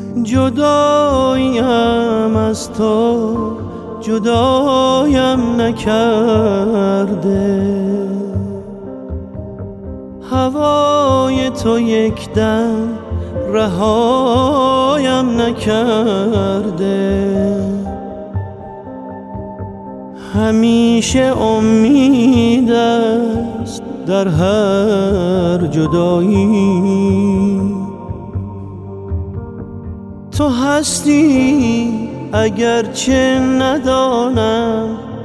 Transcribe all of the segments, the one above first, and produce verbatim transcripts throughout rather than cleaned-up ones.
جداییم از تو جدایم نکرده، هوای تو یک دم رهایم نکرده. همیشه امید است در هر جدایی، تو هستی اگرچه ندانم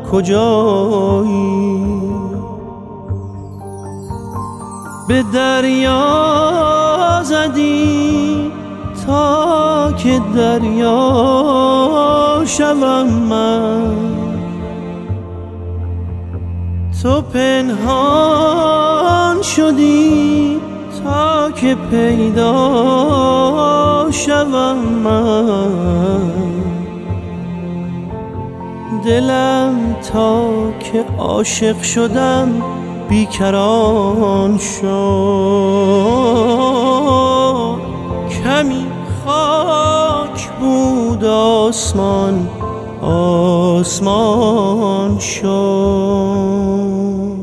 کجایی. به دریا زدی تا که دریا شوم من، تو پنهان شدی تا که پیدا شوم من. دلم تا که عاشق شدم بیکران شد، کمی خاک بود آسمان آسمان شد.